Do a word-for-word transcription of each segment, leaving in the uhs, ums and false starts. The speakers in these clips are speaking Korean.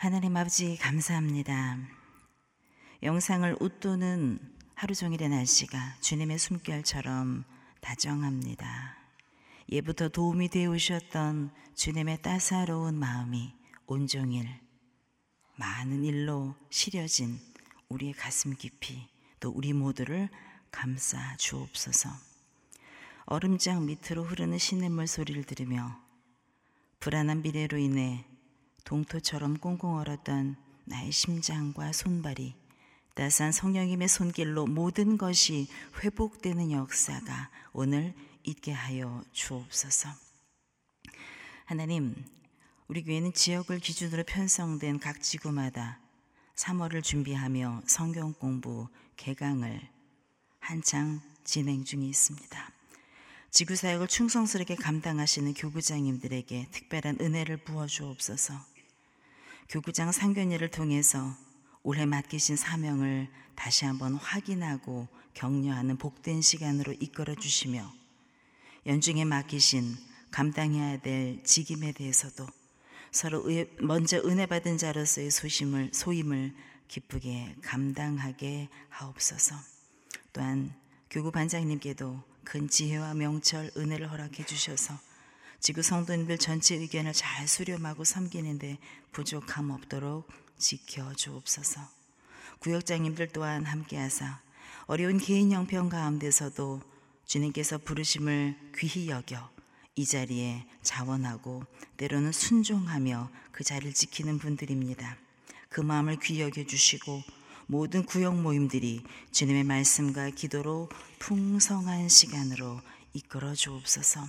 하나님 아버지 감사합니다. 영상을 웃도는 하루 종일의 날씨가 주님의 숨결처럼 다정합니다. 예부터 도움이 되어 오셨던 주님의 따사로운 마음이 온종일 많은 일로 시려진 우리의 가슴 깊이 또 우리 모두를 감싸 주옵소서. 얼음장 밑으로 흐르는 시냇물 소리를 들으며 불안한 미래로 인해 동토처럼 꽁꽁 얼었던 나의 심장과 손발이 따스한 성령님의 손길로 모든 것이 회복되는 역사가 오늘 있게 하여 주옵소서. 하나님, 우리 교회는 지역을 기준으로 편성된 각 지구마다 삼월을 준비하며 성경 공부 개강을 한창 진행 중에 있습니다. 지구사역을 충성스럽게 감당하시는 교구장님들에게 특별한 은혜를 부어주옵소서. 교구장 상견례를 통해서 올해 맡기신 사명을 다시 한번 확인하고 격려하는 복된 시간으로 이끌어 주시며 연중에 맡기신 감당해야 될 직임에 대해서도 서로 먼저 은혜 받은 자로서의 소심을, 소임을 기쁘게 감당하게 하옵소서. 또한 교구 반장님께도 큰 지혜와 명철 은혜를 허락해 주셔서 지구 성도님들 전체 의견을 잘 수렴하고 섬기는데 부족함 없도록 지켜주옵소서. 구역장님들 또한 함께하사 어려운 개인 형편 가운데서도 주님께서 부르심을 귀히 여겨 이 자리에 자원하고 때로는 순종하며 그 자리를 지키는 분들입니다. 그 마음을 귀히 여겨주시고 모든 구역 모임들이 주님의 말씀과 기도로 풍성한 시간으로 이끌어 주옵소서.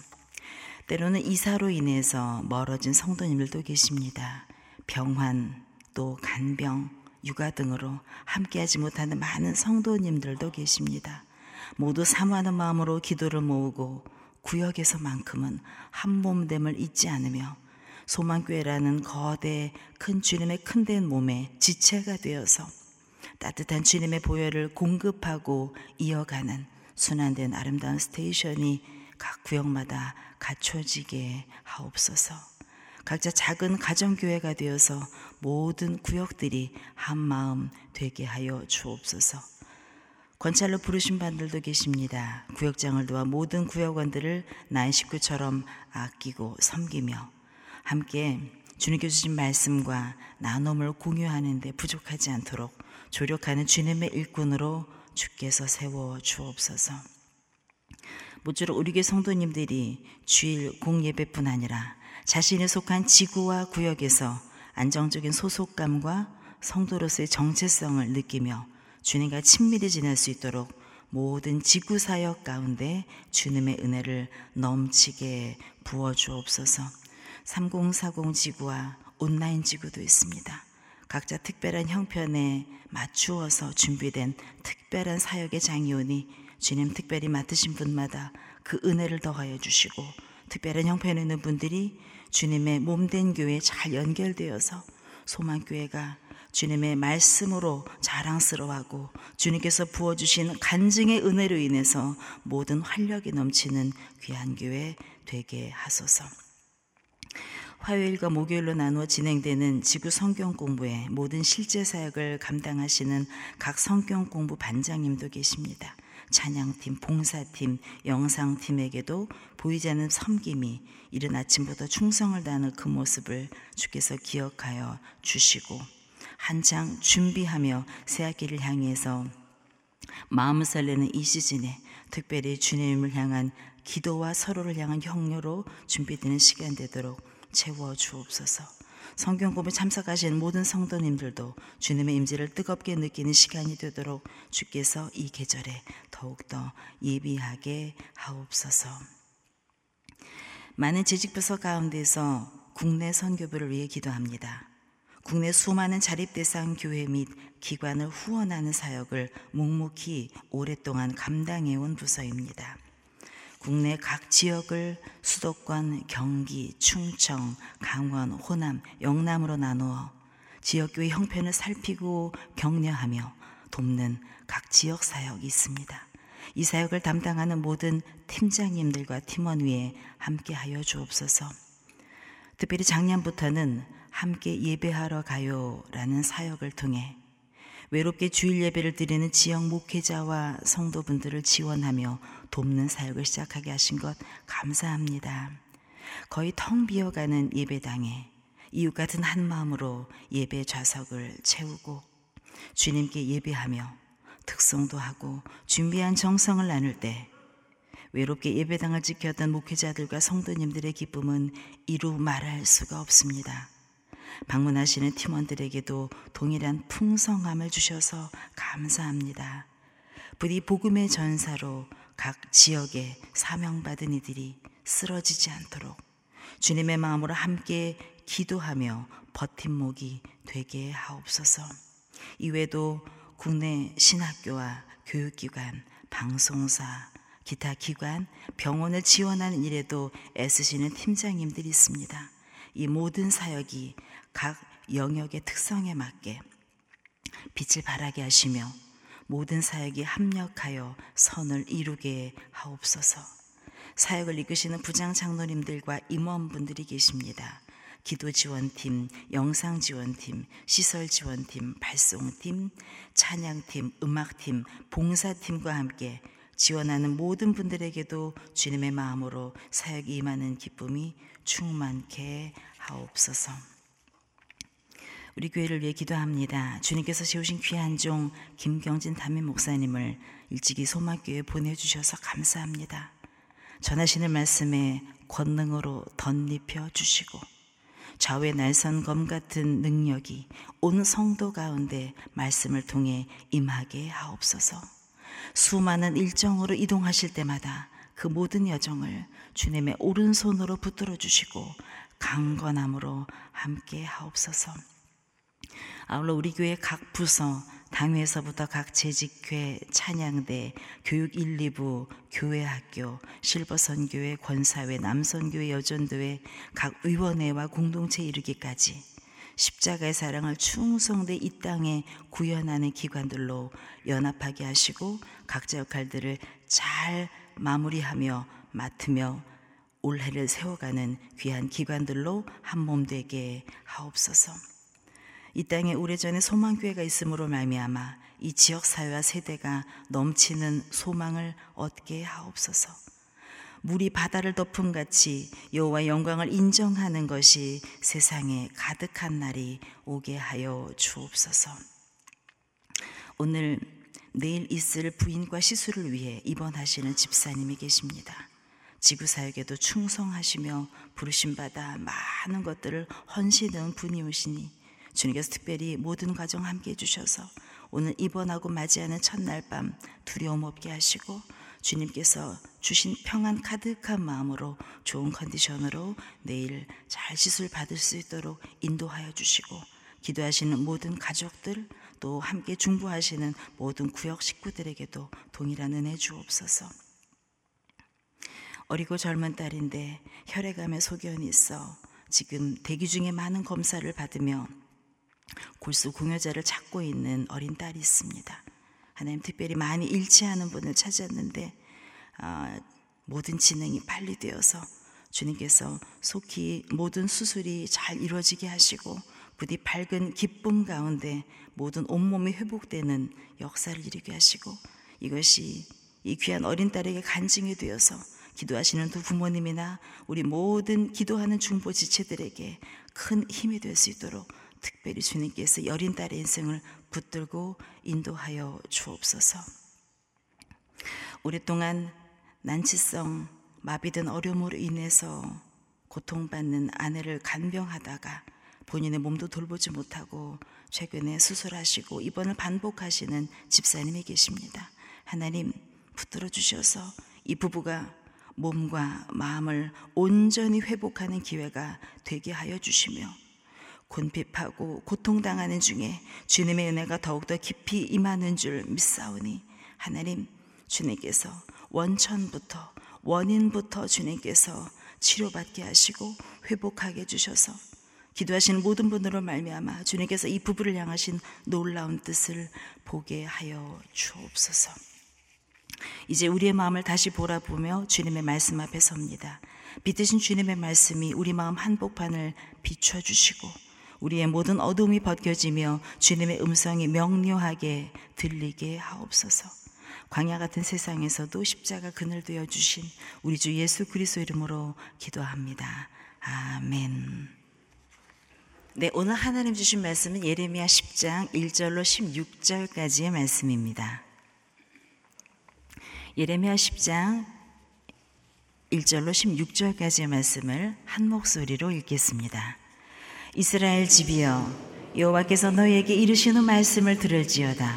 때로는 이사로 인해서 멀어진 성도님들도 계십니다. 병환, 또 간병, 육아 등으로 함께하지 못하는 많은 성도님들도 계십니다. 모두 사모하는 마음으로 기도를 모으고 구역에서만큼은 한몸됨을 잊지 않으며 소망교회라는 거대 큰 주님의 큰된 몸에 지체가 되어서 따뜻한 주님의 보혈을 공급하고 이어가는 순환된 아름다운 스테이션이 각 구역마다 갖춰지게 하옵소서. 각자 작은 가정교회가 되어서 모든 구역들이 한마음 되게 하여 주옵소서. 권찰로 부르신 분들도 계십니다. 구역장을 도와 모든 구역원들을 나의 식구처럼 아끼고 섬기며 함께 주님께 주신 말씀과 나눔을 공유하는 데 부족하지 않도록 조력하는 주님의 일꾼으로 주께서 세워 주옵소서. 모쪼록 우리 교회 성도님들이 주일 공예배뿐 아니라 자신이 속한 지구와 구역에서 안정적인 소속감과 성도로서의 정체성을 느끼며 주님과 친밀히 지낼 수 있도록 모든 지구사역 가운데 주님의 은혜를 넘치게 부어주옵소서. 삼공사공 지구와 온라인 지구도 있습니다. 각자 특별한 형편에 맞추어서 준비된 특별한 사역의 장이 오니 주님 특별히 맡으신 분마다 그 은혜를 더하여 주시고 특별한 형편에 있는 분들이 주님의 몸된 교회에 잘 연결되어서 소망교회가 주님의 말씀으로 자랑스러워하고 주님께서 부어주신 간증의 은혜로 인해서 모든 활력이 넘치는 귀한 교회 되게 하소서. 화요일과 목요일로 나누어 진행되는 지구 성경 공부의 모든 실제 사역을 감당하시는 각 성경 공부 반장님도 계십니다. 찬양팀, 봉사팀, 영상팀에게도 보이지 않는 섬김이 이른 아침부터 충성을 다하는 그 모습을 주께서 기억하여 주시고 한창 준비하며 새학기를 향해서 마음을 설레는 이 시즌에 특별히 주님을 향한 기도와 서로를 향한 격려로 준비되는 시간 되도록 채워 주옵소서. 성경 공부에 참석하시는 모든 성도님들도 주님의 임재를 뜨겁게 느끼는 시간이 되도록 주께서 이 계절에 더욱더 예비하게 하옵소서. 많은 재직부서 가운데서 국내 선교부를 위해 기도합니다. 국내 수많은 자립대상 교회 및 기관을 후원하는 사역을 묵묵히 오랫동안 감당해온 부서입니다. 국내 각 지역을 수도권, 경기, 충청, 강원, 호남, 영남으로 나누어 지역교회 형편을 살피고 격려하며 돕는 각 지역 사역이 있습니다. 이 사역을 담당하는 모든 팀장님들과 팀원 위에 함께하여 주옵소서. 특별히 작년부터는 함께 예배하러 가요 라는 사역을 통해 외롭게 주일 예배를 드리는 지역 목회자와 성도분들을 지원하며 돕는 사역을 시작하게 하신 것 감사합니다. 거의 텅 비어가는 예배당에 이웃 같은 한 마음으로 예배 좌석을 채우고 주님께 예배하며 특송도 하고 준비한 정성을 나눌 때 외롭게 예배당을 지켰던 목회자들과 성도님들의 기쁨은 이루 말할 수가 없습니다. 방문하시는 팀원들에게도 동일한 풍성함을 주셔서 감사합니다. 부디 복음의 전사로 각 지역에 사명받은 이들이 쓰러지지 않도록 주님의 마음으로 함께 기도하며 버팀목이 되게 하옵소서. 이외에도 국내 신학교와 교육기관, 방송사, 기타 기관, 병원을 지원하는 일에도 애쓰시는 팀장님들이 있습니다. 이 모든 사역이 각 영역의 특성에 맞게 빛을 발하게 하시며 모든 사역이 합력하여 선을 이루게 하옵소서. 사역을 이끄시는 부장 장로님들과 임원분들이 계십니다. 기도지원팀, 영상지원팀, 시설지원팀, 발송팀, 찬양팀, 음악팀, 봉사팀과 함께 지원하는 모든 분들에게도 주님의 마음으로 사역이 임하는 기쁨이 충만케 하옵소서. 우리 교회를 위해 기도합니다. 주님께서 세우신 귀한 종 김경진 담임 목사님을 일찍이 소망교회에 보내주셔서 감사합니다. 전하시는 말씀에 권능으로 덧입혀 주시고 좌우의 날선 검 같은 능력이 온 성도 가운데 말씀을 통해 임하게 하옵소서. 수많은 일정으로 이동하실 때마다 그 모든 여정을 주님의 오른손으로 붙들어 주시고 강건함으로 함께 하옵소서. 아울러 우리 교회 각 부서, 당회에서부터 각 재직회, 찬양대, 교육 일, 이 부, 교회학교, 실버선교회, 권사회, 남선교회, 여전도회, 각 위원회와 공동체 이르기까지 십자가의 사랑을 충성되 이 땅에 구현하는 기관들로 연합하게 하시고 각자 역할들을 잘 마무리하며 맡으며 올해를 세워가는 귀한 기관들로 한몸 되게 하옵소서. 이 땅에 오래전에 소망교회가 있음으로 말미암아 이 지역사회와 세대가 넘치는 소망을 얻게 하옵소서. 물이 바다를 덮음같이 여호와의 영광을 인정하는 것이 세상에 가득한 날이 오게 하여 주옵소서. 오늘 내일 있을 부인과 시술을 위해 입원하시는 집사님이 계십니다. 지구사역에도 충성하시며 부르심받아 많은 것들을 헌신한 분이오시니 주님께서 특별히 모든 과정 함께 해주셔서 오늘 입원하고 맞이하는 첫날 밤 두려움 없게 하시고 주님께서 주신 평안 가득한 마음으로 좋은 컨디션으로 내일 잘 시술 받을 수 있도록 인도하여 주시고 기도하시는 모든 가족들 또 함께 중보하시는 모든 구역 식구들에게도 동일한 은혜 주옵소서. 어리고 젊은 딸인데 혈액암에 소견이 있어 지금 대기 중에 많은 검사를 받으며 골수 공여자를 찾고 있는 어린 딸이 있습니다. 하나님 특별히 많이 일치하는 분을 찾았는데 아, 모든 진행이 빨리 되어서 주님께서 속히 모든 수술이 잘 이루어지게 하시고 부디 밝은 기쁨 가운데 모든 온몸이 회복되는 역사를 이루게 하시고 이것이 이 귀한 어린 딸에게 간증이 되어서 기도하시는 두 부모님이나 우리 모든 기도하는 중보 지체들에게 큰 힘이 될 수 있도록 특별히 주님께서 이 어린 딸의 인생을 붙들고 인도하여 주옵소서. 오랫동안 난치성 마비된 어려움으로 인해서 고통받는 아내를 간병하다가 본인의 몸도 돌보지 못하고 최근에 수술하시고 입원을 반복하시는 집사님이 계십니다. 하나님 붙들어 주셔서 이 부부가 몸과 마음을 온전히 회복하는 기회가 되게 하여 주시며 곤핍하고 고통당하는 중에 주님의 은혜가 더욱더 깊이 임하는 줄 믿사오니 하나님 주님께서 원천부터 원인부터 주님께서 치료받게 하시고 회복하게 해주셔서 기도하시는 모든 분으로 말미암아 주님께서 이 부부를 향하신 놀라운 뜻을 보게 하여 주옵소서. 이제 우리의 마음을 다시 보라보며 주님의 말씀 앞에 섭니다. 빛드신 주님의 말씀이 우리 마음 한복판을 비춰주시고 우리의 모든 어둠이 벗겨지며 주님의 음성이 명료하게 들리게 하옵소서. 광야 같은 세상에서도 십자가 그늘 되어 주신 우리 주 예수 그리스도 이름으로 기도합니다. 아멘. 네, 오늘 하나님 주신 말씀은 예레미야 십 장 일 절로 십육 절까지의 말씀입니다. 예레미야 십 장 일 절로 십육 절까지의 말씀을 한 목소리로 읽겠습니다. 이스라엘 집이여, 여호와께서 너희에게 이르시는 말씀을 들을지어다.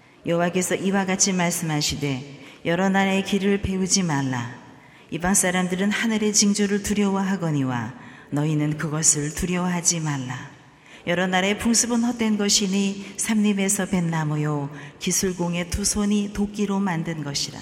여호와께서 이와 같이 말씀하시되 여러 나라의 길을 배우지 말라. 이방 사람들은 하늘의 징조를 두려워하거니와 너희는 그것을 두려워하지 말라. 여러 나라의 풍습은 헛된 것이니 삼립에서 벤 나무요 기술공의 두 손이 도끼로 만든 것이라.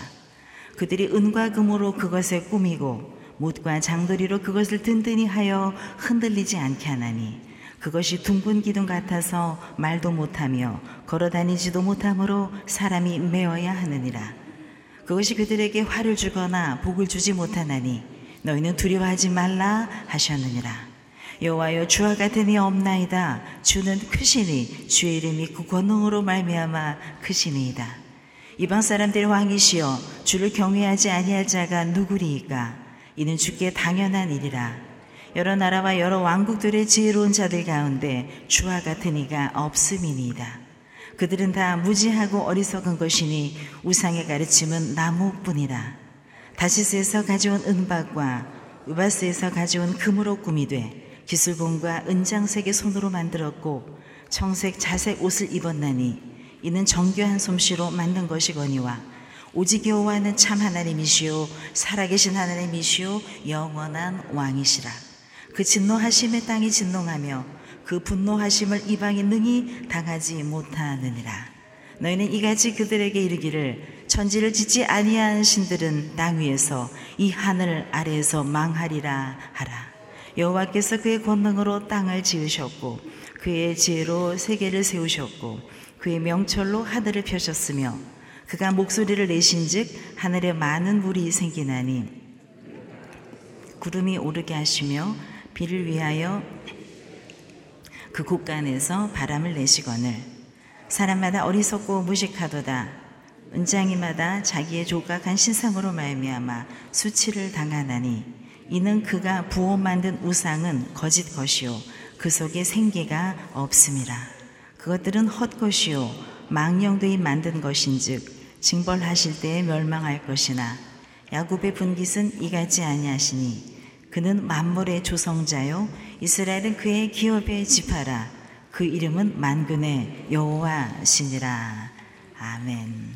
그들이 은과 금으로 그것에 꾸미고 못과 장도리로 그것을 든든히 하여 흔들리지 않게 하나니 그것이 둥근 기둥 같아서 말도 못하며 걸어다니지도 못하므로 사람이 메어야 하느니라. 그것이 그들에게 화를 주거나 복을 주지 못하나니 너희는 두려워하지 말라 하셨느니라. 여호와여, 주와 같은 이 없나이다. 주는 크시니 주의 이름이 그 권능으로 말미암아 크시니이다. 이방 사람들의 왕이시여, 주를 경외하지 아니할 자가 누구리이까? 이는 주께 당연한 일이라. 여러 나라와 여러 왕국들의 지혜로운 자들 가운데 주와 같은 이가 없음이니이다. 그들은 다 무지하고 어리석은 것이니 우상의 가르침은 나무뿐이라. 다시스에서 가져온 은박과 우바스에서 가져온 금으로 꾸미되 기술봉과 은장색의 손으로 만들었고 청색 자색 옷을 입었나니 이는 정교한 솜씨로 만든 것이거니와 오직 여호와는 참 하나님이시요 살아계신 하나님이시요 영원한 왕이시라. 그 진노하심에 땅이 진동하며 그 분노하심을 이방이 능히 당하지 못하느니라. 너희는 이같이 그들에게 이르기를 천지를 짓지 아니한 신들은 땅 위에서 이 하늘 아래에서 망하리라 하라. 여호와께서 그의 권능으로 땅을 지으셨고 그의 지혜로 세계를 세우셨고 그의 명철로 하늘을 펴셨으며 그가 목소리를 내신즉 하늘에 많은 물이 생기나니 구름이 오르게 하시며 비를 위하여 그 곳간에서 바람을 내시거늘 사람마다 어리석고 무식하도다. 은장이마다 자기의 조각한 신상으로 말미암아 수치를 당하나니 이는 그가 부어 만든 우상은 거짓 것이요 그 속에 생기가 없음이라. 그것들은 헛것이요 망령되이 만든 것인즉 징벌하실 때에 멸망할 것이나 야곱의 분깃은 이같이 아니하시니 그는 만물의 조성자요 이스라엘은 그의 기업의 지파라. 그 이름은 만군의 여호와시니라. 아멘.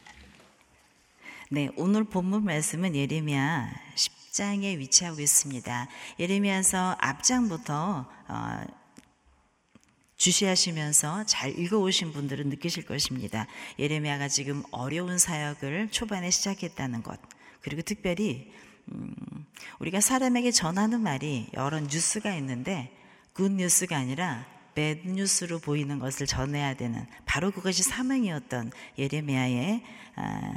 네, 오늘 본문 말씀은 예레미야 십 장에 위치하고 있습니다. 예레미야서 앞장부터 어, 주시하시면서 잘 읽어오신 분들은 느끼실 것입니다. 예레미야가 지금 어려운 사역을 초반에 시작했다는 것, 그리고 특별히 음, 우리가 사람에게 전하는 말이 여러 뉴스가 있는데 굿 뉴스가 아니라 배드 뉴스로 보이는 것을 전해야 되는 바로 그것이 사명이었던 예레미야의 아,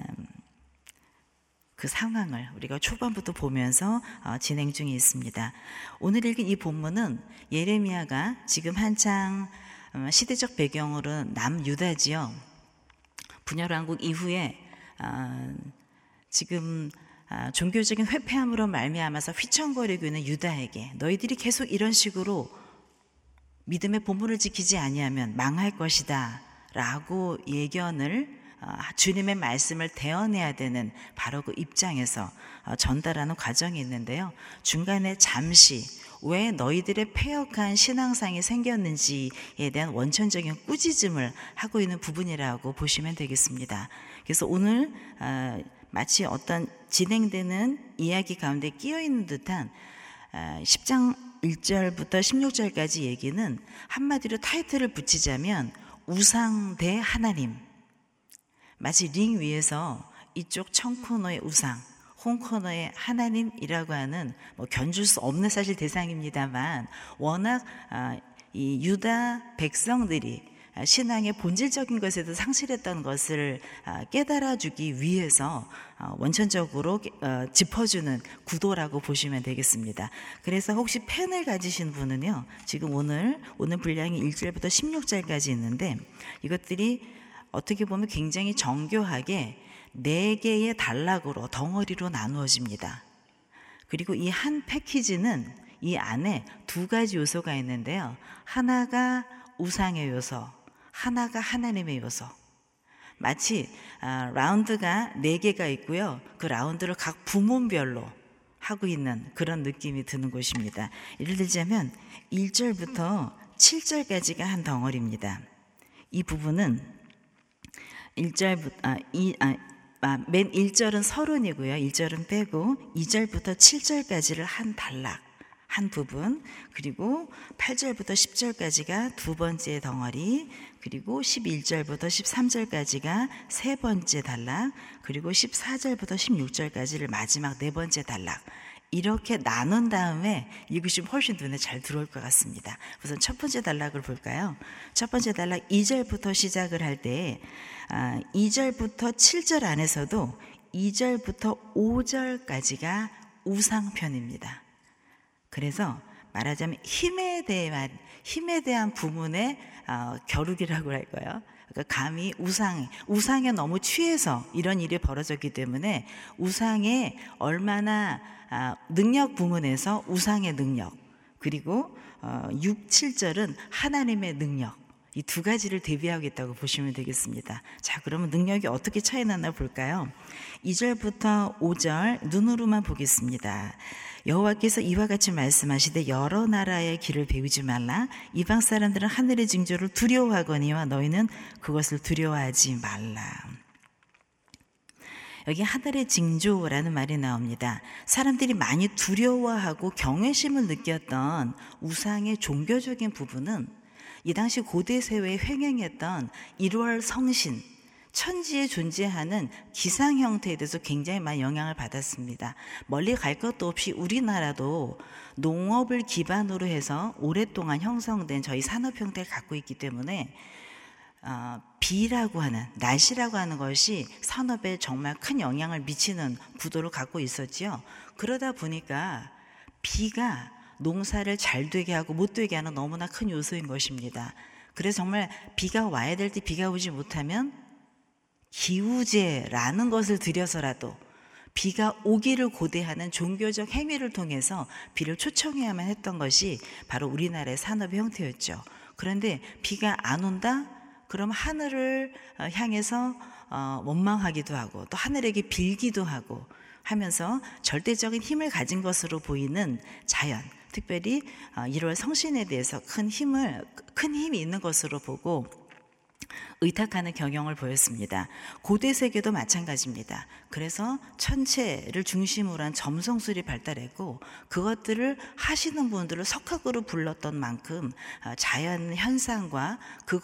그 상황을 우리가 초반부터 보면서 어, 진행 중에 있습니다. 오늘 읽은 이 본문은 예레미야가 지금 한창 어, 시대적 배경으로 남유다지요. 분열왕국 이후에 어, 지금 어, 종교적인 회폐함으로 말미암아서 휘청거리고 있는 유다에게 너희들이 계속 이런 식으로 믿음의 본분을 지키지 아니하면 망할 것이다 라고 예견을 주님의 말씀을 대언해야 되는 바로 그 입장에서 전달하는 과정이 있는데요. 중간에 잠시 왜 너희들의 패역한 신앙상이 생겼는지에 대한 원천적인 꾸짖음을 하고 있는 부분이라고 보시면 되겠습니다. 그래서 오늘 마치 어떤 진행되는 이야기 가운데 끼어있는 듯한 십 장 일 절부터 십육 절까지 얘기는 한마디로 타이틀을 붙이자면 우상 대 하나님, 마치 링 위에서 이쪽 청코너의 우상, 홍코너의 하나님이라고 하는 뭐 견줄 수 없는 사실 대상입니다만 워낙 아, 이 유다 백성들이 신앙의 본질적인 것에도 상실했던 것을 깨달아주기 위해서 원천적으로 짚어주는 구도라고 보시면 되겠습니다. 그래서 혹시 펜을 가지신 분은요, 지금 오늘 오늘 분량이 일 절부터 십육 절까지 있는데 이것들이 어떻게 보면 굉장히 정교하게 네 개의 단락으로 덩어리로 나누어집니다. 그리고 이 한 패키지는 이 안에 두 가지 요소가 있는데요. 하나가 우상의 요소, 하나가 하나님의 요소. 마치 아, 라운드가 네 개가 있고요. 그 라운드를 각 부문별로 하고 있는 그런 느낌이 드는 곳입니다. 예를 들자면 일 절부터 칠 절까지가 한 덩어리입니다. 이 부분은 일 절부터 아, 이, 아, 아, 맨 일 절은 서론이고요. 일 절은 빼고 이 절부터 칠 절까지를 한 단락, 한 부분, 그리고 팔 절부터 십 절까지가 두 번째 덩어리, 그리고 십일 절부터 십삼 절까지가 세 번째 단락, 그리고 십사 절부터 십육 절까지를 마지막 네 번째 단락. 이렇게 나눈 다음에 이것이 훨씬 눈에 잘 들어올 것 같습니다. 우선 첫 번째 단락을 볼까요? 첫 번째 단락 이 절부터 시작을 할 때 아, 이 절부터 칠 절 안에서도 이 절부터 오 절까지가 우상편입니다. 그래서 말하자면 힘에 대한 힘에 대한 부분의 어, 겨루기라고 할까요? 그러니까 감히 우상, 우상에 너무 취해서 이런 일이 벌어졌기 때문에 우상에 얼마나 아, 능력 부문에서 우상의 능력, 그리고 어, 육, 칠 절은 하나님의 능력, 이 두 가지를 대비하겠다고 보시면 되겠습니다. 자, 그러면 능력이 어떻게 차이 나나 볼까요? 이 절부터 오 절 눈으로만 보겠습니다. 여호와께서 이와 같이 말씀하시되 여러 나라의 길을 배우지 말라. 이방 사람들은 하늘의 징조를 두려워하거니와 너희는 그것을 두려워하지 말라. 여기 하늘의 징조라는 말이 나옵니다. 사람들이 많이 두려워하고 경외심을 느꼈던 우상의 종교적인 부분은 이 당시 고대 세계에 횡행했던 일월 성신, 천지에 존재하는 기상 형태에 대해서 굉장히 많이 영향을 받았습니다. 멀리 갈 것도 없이 우리나라도 농업을 기반으로 해서 오랫동안 형성된 저희 산업 형태를 갖고 있기 때문에 어, 비라고 하는, 날씨라고 하는 것이 산업에 정말 큰 영향을 미치는 구도를 갖고 있었지요. 그러다 보니까 비가 농사를 잘 되게 하고 못 되게 하는 너무나 큰 요소인 것입니다. 그래서 정말 비가 와야 될 때 비가 오지 못하면 기우제라는 것을 들여서라도 비가 오기를 고대하는 종교적 행위를 통해서 비를 초청해야만 했던 것이 바로 우리나라의 산업의 형태였죠. 그런데 비가 안 온다? 그럼 하늘을 향해서 원망하기도 하고 또 하늘에게 빌기도 하고 하면서 절대적인 힘을 가진 것으로 보이는 자연, 특별히 일월 성신에 대해서 큰 힘을, 큰 힘이 있는 것으로 보고 의탁하는 경영을 보였습니다. 고대 세계도 마찬가지입니다. 그래서 천체를 중심으로 한 점성술이 발달했고 그것들을 하시는 분들을 석학으로 불렀던 만큼 자연 현상과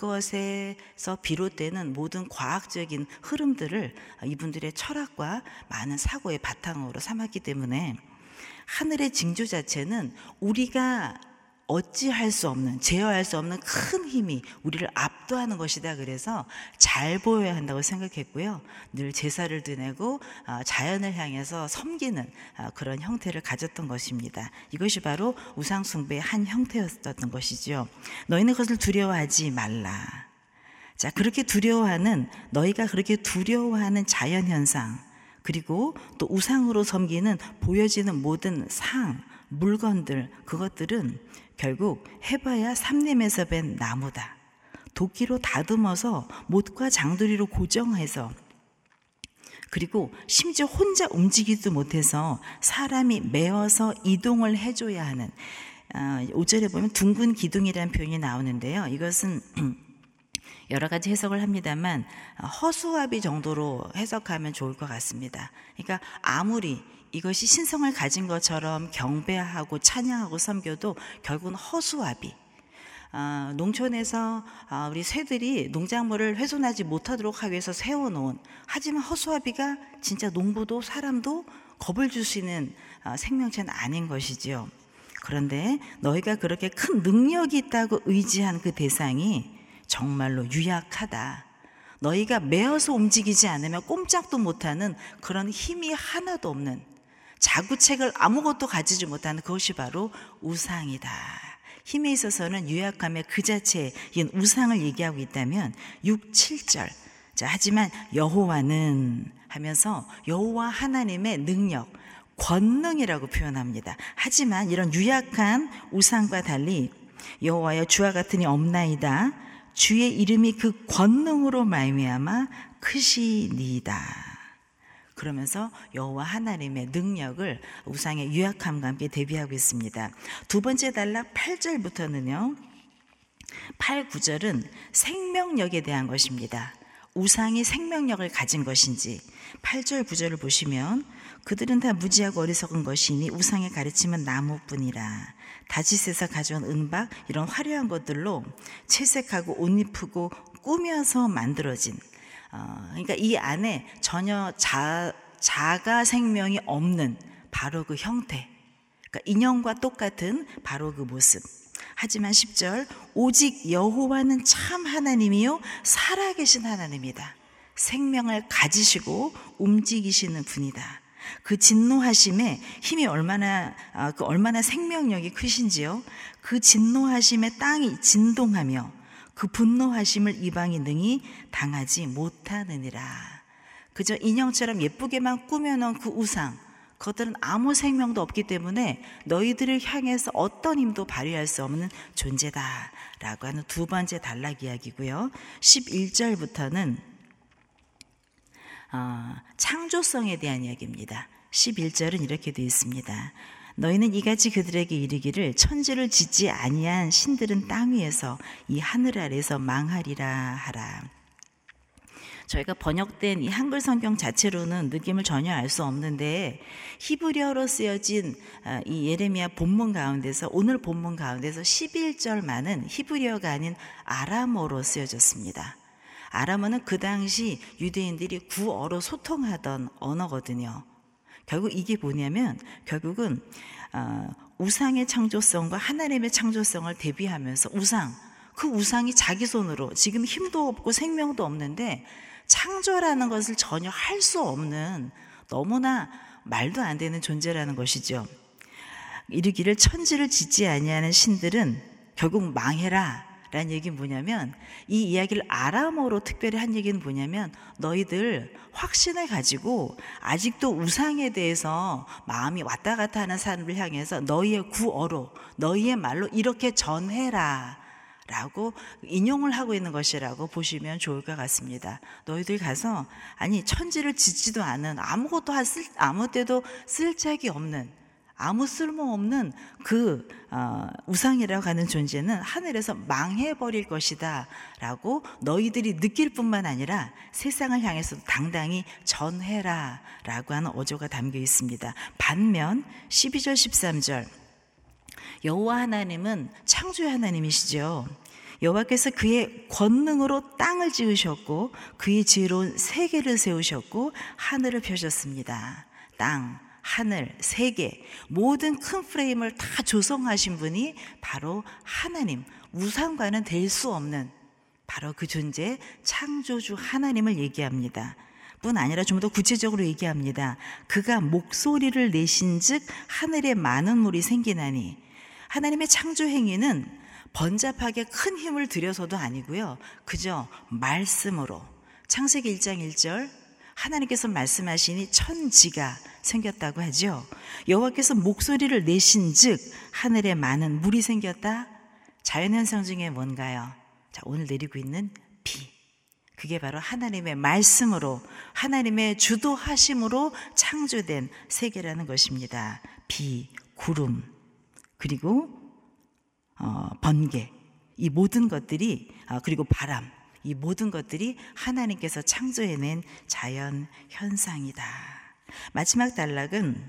그것에서 비롯되는 모든 과학적인 흐름들을 이분들의 철학과 많은 사고의 바탕으로 삼았기 때문에 하늘의 징조 자체는 우리가 어찌할 수 없는, 제어할 수 없는 큰 힘이 우리를 압도하는 것이다. 그래서 잘 보여야 한다고 생각했고요. 늘 제사를 드리고 자연을 향해서 섬기는 그런 형태를 가졌던 것입니다. 이것이 바로 우상 숭배의 한 형태였던 것이죠. 너희는 그것을 두려워하지 말라. 자, 그렇게 두려워하는, 너희가 그렇게 두려워하는 자연 현상, 그리고 또 우상으로 섬기는 보여지는 모든 상, 물건들, 그것들은 결국 해봐야 삼림에서 벤 나무다. 도끼로 다듬어서 못과 장도리로 고정해서, 그리고 심지어 혼자 움직이지도 못해서 사람이 메어서 이동을 해줘야 하는, 오 절에 보면 둥근 기둥이라는 표현이 나오는데요. 이것은 여러 가지 해석을 합니다만 허수아비 정도로 해석하면 좋을 것 같습니다. 그러니까 아무리 이것이 신성을 가진 것처럼 경배하고 찬양하고 섬겨도 결국은 허수아비. 아, 농촌에서 아, 우리 새들이 농작물을 훼손하지 못하도록 하기 위해서 세워놓은, 하지만 허수아비가 진짜 농부도 사람도 겁을 줄 수 있는 아, 생명체는 아닌 것이지요. 그런데 너희가 그렇게 큰 능력이 있다고 의지한 그 대상이 정말로 유약하다. 너희가 매어서 움직이지 않으면 꼼짝도 못하는 그런 힘이 하나도 없는, 자구책을 아무것도 가지지 못하는 그것이 바로 우상이다. 힘에 있어서는 유약함의 그 자체인 우상을 얘기하고 있다면 육, 칠 절, 자, 하지만 여호와는 하면서 여호와 하나님의 능력, 권능이라고 표현합니다. 하지만 이런 유약한 우상과 달리 여호와여 주와 같으니 없나이다. 주의 이름이 그 권능으로 말미암아 크시니이다. 그러면서 여호와 하나님의 능력을 우상의 유약함과 함께 대비하고 있습니다. 두 번째 단락 팔 절부터는요, 팔, 구 절은 생명력에 대한 것입니다. 우상이 생명력을 가진 것인지, 팔 절, 구 절을 보시면 그들은 다 무지하고 어리석은 것이니 우상의 가르침은 나무뿐이라. 다짓에서 가져온 은박, 이런 화려한 것들로 채색하고 옷 입히고 꾸며서 만들어진, 어, 그러니까 이 안에 전혀 자, 자가 생명이 없는 바로 그 형태, 그러니까 인형과 똑같은 바로 그 모습. 하지만 십 절, 오직 여호와는 참 하나님이요 살아계신 하나님이다. 생명을 가지시고 움직이시는 분이다. 그 진노하심에 힘이 얼마나, 아, 그 얼마나 생명력이 크신지요. 그 진노하심에 땅이 진동하며 그 분노하심을 이방이 능히 당하지 못하느니라. 그저 인형처럼 예쁘게만 꾸며놓은 그 우상, 그것들은 아무 생명도 없기 때문에 너희들을 향해서 어떤 힘도 발휘할 수 없는 존재다 라고 하는 두 번째 단락 이야기고요. 십일 절부터는 어, 창조성에 대한 이야기입니다. 십일 절은 이렇게 되어 있습니다. 너희는 이같이 그들에게 이르기를 천지를 짓지 아니한 신들은 땅 위에서 이 하늘 아래에서 망하리라 하라. 저희가 번역된 이 한글 성경 자체로는 느낌을 전혀 알 수 없는데 히브리어로 쓰여진 이 예레미야 본문 가운데서, 오늘 본문 가운데서 십일 절만은 히브리어가 아닌 아람어로 쓰여졌습니다. 아람어는 그 당시 유대인들이 구어로 소통하던 언어거든요. 결국 이게 뭐냐면 결국은 어, 우상의 창조성과 하나님의 창조성을 대비하면서 우상, 그 우상이 자기 손으로 지금 힘도 없고 생명도 없는데 창조라는 것을 전혀 할 수 없는 너무나 말도 안 되는 존재라는 것이죠. 이르기를 천지를 짓지 아니하는 신들은 결국 망해라 라는 얘기는 뭐냐면, 이 이야기를 아람어로 특별히 한 얘기는 뭐냐면 너희들 확신을 가지고 아직도 우상에 대해서 마음이 왔다 갔다 하는 사람을 향해서 너희의 구어로, 너희의 말로 이렇게 전해라 라고 인용을 하고 있는 것이라고 보시면 좋을 것 같습니다. 너희들 가서, 아니 천지를 짓지도 않은, 아무것도 쓸, 아무 때도 쓸 짝이 없는, 아무 쓸모없는 그 어, 우상이라고 하는 존재는 하늘에서 망해버릴 것이다 라고 너희들이 느낄 뿐만 아니라 세상을 향해서도 당당히 전해라 라고 하는 어조가 담겨 있습니다. 반면 십이 절 십삼 절, 여호와 하나님은 창조의 하나님이시죠. 여호와께서 그의 권능으로 땅을 지으셨고 그의 지혜로운 세계를 세우셨고 하늘을 펴셨습니다. 땅, 하늘, 세계, 모든 큰 프레임을 다 조성하신 분이 바로 하나님, 우상과는 될 수 없는 바로 그 존재, 창조주 하나님을 얘기합니다. 뿐 아니라 좀 더 구체적으로 얘기합니다. 그가 목소리를 내신 즉 하늘에 많은 물이 생기나니. 하나님의 창조 행위는 번잡하게 큰 힘을 들여서도 아니고요, 그저 말씀으로. 창세기 일 장 일 절, 하나님께서 말씀하시니 천지가 생겼다고 하죠. 여호와께서 목소리를 내신 즉 하늘에 많은 물이 생겼다. 자연현상 중에 뭔가요? 자, 오늘 내리고 있는 비. 그게 바로 하나님의 말씀으로, 하나님의 주도하심으로 창조된 세계라는 것입니다. 비, 구름, 그리고 어, 번개, 이 모든 것들이, 어, 그리고 바람, 이 모든 것들이 하나님께서 창조해낸 자연 현상이다. 마지막 단락은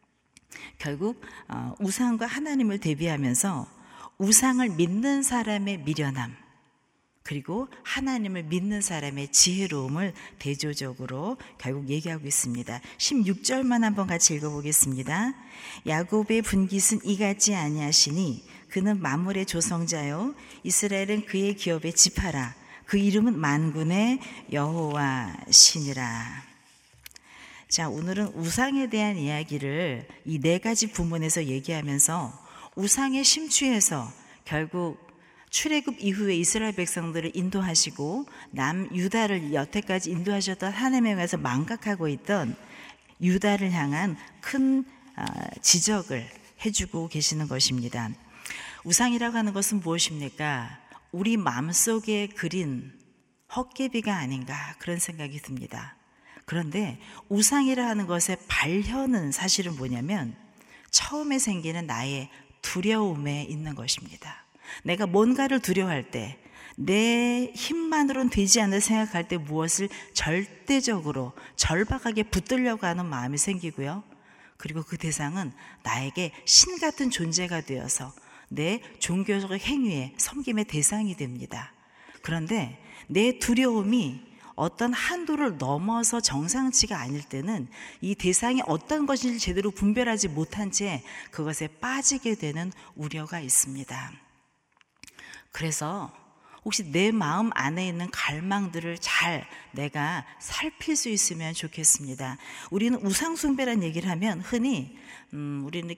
결국 어, 우상과 하나님을 대비하면서 우상을 믿는 사람의 미련함, 그리고 하나님을 믿는 사람의 지혜로움을 대조적으로 결국 얘기하고 있습니다. 십육 절만 한번 같이 읽어보겠습니다. 야곱의 분깃은 이같이 아니하시니 그는 만물의 조성자요 이스라엘은 그의 기업의 지파라. 그 이름은 만군의 여호와 신이라. 자, 오늘은 우상에 대한 이야기를 이 네 가지 부문에서 얘기하면서 우상에 심취해서 결국 출애굽 이후에 이스라엘 백성들을 인도하시고 남유다를 여태까지 인도하셨던 하나님에 의해서 망각하고 있던 유다를 향한 큰 지적을 해주고 계시는 것입니다. 우상이라고 하는 것은 무엇입니까? 우리 마음속에 그린 헛개비가 아닌가 그런 생각이 듭니다. 그런데 우상이라 하는 것의 발현은 사실은 뭐냐면 처음에 생기는 나의 두려움에 있는 것입니다. 내가 뭔가를 두려워할 때, 내 힘만으로는 되지 않을 생각할 때 무엇을 절대적으로 절박하게 붙들려고 하는 마음이 생기고요. 그리고 그 대상은 나에게 신 같은 존재가 되어서 내 종교적 행위에 섬김의 대상이 됩니다. 그런데 내 두려움이 어떤 한도를 넘어서 정상치가 아닐 때는 이 대상이 어떤 것인지 제대로 분별하지 못한 채 그것에 빠지게 되는 우려가 있습니다. 그래서 혹시 내 마음 안에 있는 갈망들을 잘 내가 살필 수 있으면 좋겠습니다. 우리는 우상숭배라는 얘기를 하면 흔히 음, 우리는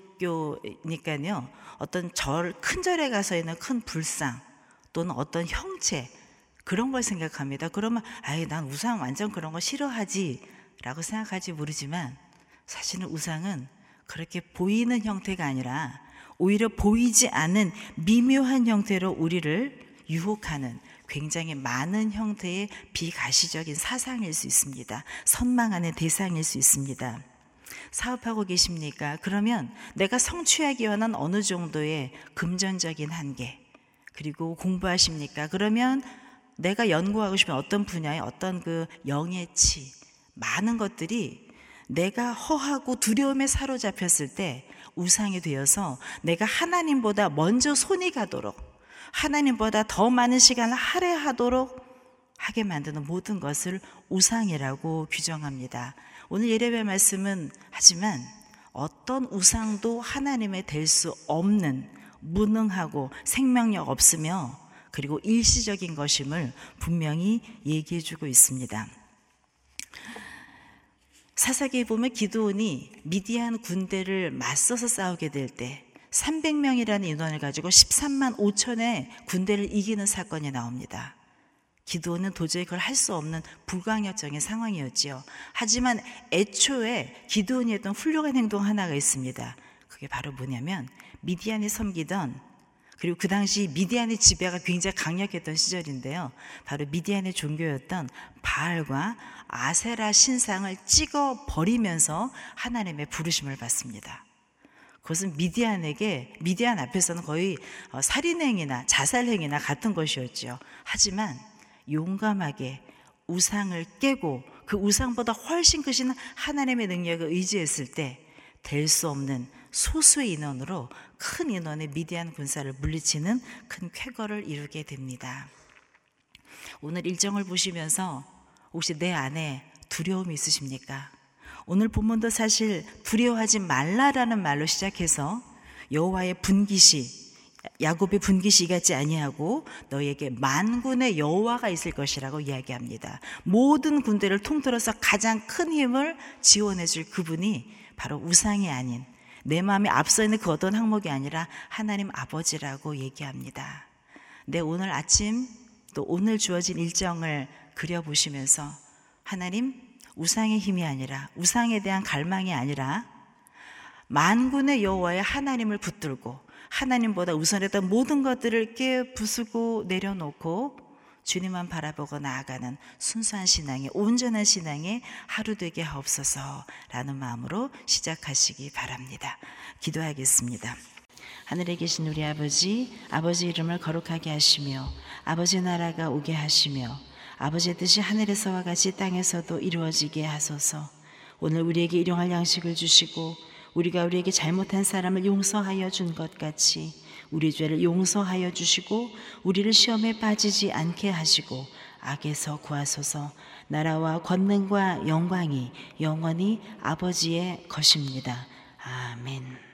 기독교니까요, 어떤 절, 큰 절에 가서 있는 큰 불상 또는 어떤 형체 그런 걸 생각합니다. 그러면 아이 난 우상 완전 그런 거 싫어하지 라고 생각할지 모르지만 사실은 우상은 그렇게 보이는 형태가 아니라 오히려 보이지 않는 미묘한 형태로 우리를 유혹하는 굉장히 많은 형태의 비가시적인 사상일 수 있습니다. 선망하는 대상일 수 있습니다. 사업하고 계십니까? 그러면 내가 성취하기 위한 어느 정도의 금전적인 한계, 그리고 공부하십니까? 그러면 내가 연구하고 싶은 어떤 분야의 어떤 그 영예치, 많은 것들이 내가 허하고 두려움에 사로잡혔을 때 우상이 되어서 내가 하나님보다 먼저 손이 가도록, 하나님보다 더 많은 시간을 할애하도록 하게 만드는 모든 것을 우상이라고 규정합니다. 오늘 예배의 말씀은 하지만 어떤 우상도 하나님의 될 수 없는, 무능하고 생명력 없으며 그리고 일시적인 것임을 분명히 얘기해 주고 있습니다. 사사기에 보면 기드온이 미디안 군대를 맞서서 싸우게 될 때 삼백 명이라는 인원을 가지고 십삼만 오천의 군대를 이기는 사건이 나옵니다. 기드온은 도저히 그걸 할 수 없는 불가항력적인 상황이었지요. 하지만 애초에 기드온이 했던 훌륭한 행동 하나가 있습니다. 그게 바로 뭐냐면 미디안에 섬기던, 그리고 그 당시 미디안의 지배가 굉장히 강력했던 시절인데요, 바로 미디안의 종교였던 바알과 아세라 신상을 찍어 버리면서 하나님의 부르심을 받습니다. 그것은 미디안에게, 미디안 앞에서는 거의 살인행위나 자살행위나 같은 것이었죠. 하지만 용감하게 우상을 깨고 그 우상보다 훨씬 크신 하나님의 능력을 의지했을 때 될 수 없는 소수의 인원으로 큰 인원의 미디안 군사를 물리치는 큰 쾌거를 이루게 됩니다. 오늘 일정을 보시면서 혹시 내 안에 두려움이 있으십니까? 오늘 본문도 사실 두려워하지 말라라는 말로 시작해서 여호와의 분깃이, 야곱의 분깃이 같지 아니하고 너에게 만군의 여호와가 있을 것이라고 이야기합니다. 모든 군대를 통틀어서 가장 큰 힘을 지원해 줄 그분이 바로 우상이 아닌, 내 마음에 앞서 있는 그 어떤 항목이 아니라 하나님 아버지라고 얘기합니다. 내 오늘 아침 또 오늘 주어진 일정을 그려보시면서 하나님, 우상의 힘이 아니라, 우상에 대한 갈망이 아니라 만군의 여호와의 하나님을 붙들고 하나님보다 우선했던 모든 것들을 깨부수고 내려놓고 주님만 바라보고 나아가는 순수한 신앙의, 온전한 신앙의 하루 되게 하옵소서라는 마음으로 시작하시기 바랍니다. 기도하겠습니다. 하늘에 계신 우리 아버지, 아버지 이름을 거룩하게 하시며 아버지 나라가 오게 하시며 아버지의 뜻이 하늘에서와 같이 땅에서도 이루어지게 하소서. 오늘 우리에게 일용할 양식을 주시고 우리가 우리에게 잘못한 사람을 용서하여 준 것 같이 우리 죄를 용서하여 주시고 우리를 시험에 빠지지 않게 하시고 악에서 구하소서. 나라와 권능과 영광이 영원히 아버지의 것입니다. 아멘.